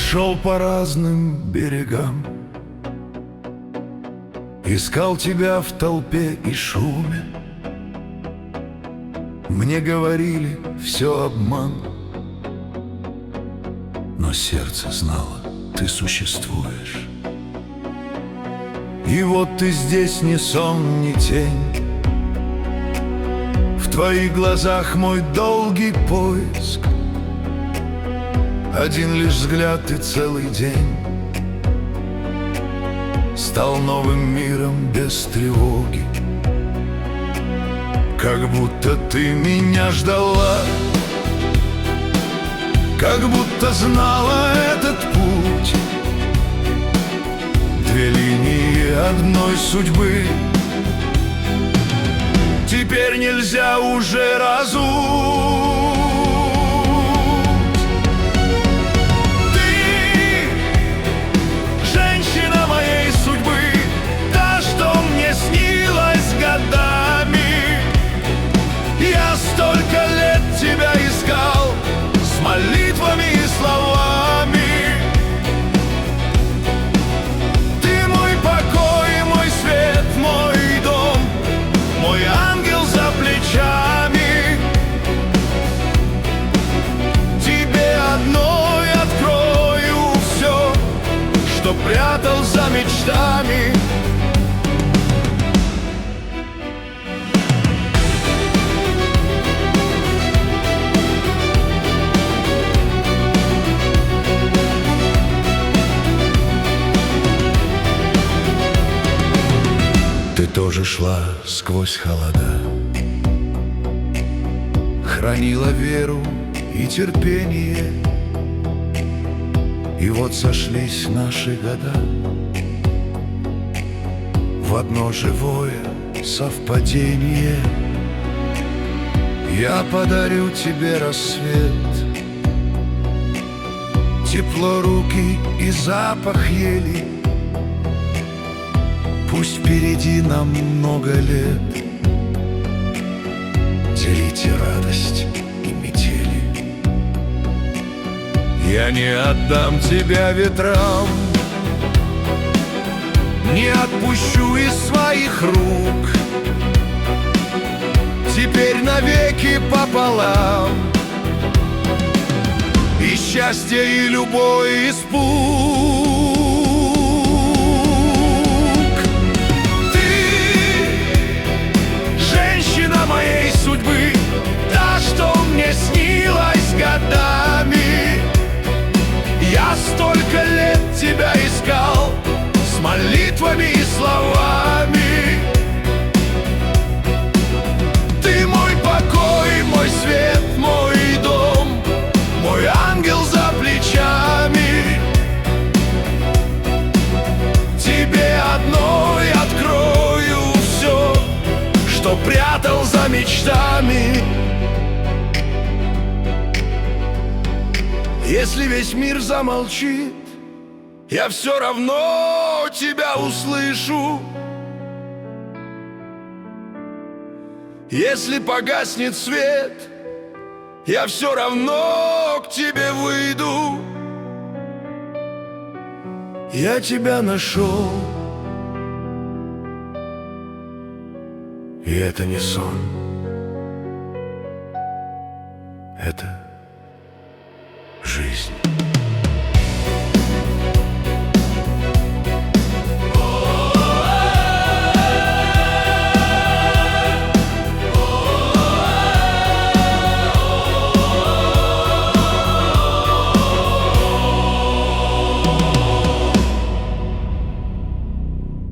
шел по разным берегам, искал тебя в толпе и шуме. Мне говорили, все обман, но сердце знало, ты существуешь. И вот ты здесь, ни сон, ни тень. В твоих глазах мой долгий поиск. Один лишь взгляд и целый день стал новым миром без тревоги. Как будто ты меня ждала, как будто знала этот путь. Две линии одной судьбы. Теперь нельзя уже разуть. Ты женщина моей судьбы, та, что мне снилась годами. Я столько лет тебя искал с молитвами и словами. Ты мой покой, мой свет, мой дом, мой ангел за плечами. Тебе одной открою все, что прятал за мечтами. Ты тоже шла сквозь холода, хранила веру и терпение. И вот сошлись наши года в одно живое совпадение. Я подарю тебе рассвет, тепло руки и запах ели. Пусть впереди нам много лет, делите радость и метели. Я не отдам тебя ветрам, не отпущу из своих рук. Теперь навеки пополам, и счастье, и любой испуг. Моей судьбы, та, что мне снилась годами. Я столько лет тебя искал с молитвами и словами. Ты мой покой, мой свет, мой дом, мой ангел за плечами. Тебе одной открою все, что прятал за мечтами. Если весь мир замолчит, я все равно тебя услышу. Если погаснет свет, я все равно к тебе выйду. Я тебя нашел, и это не сон.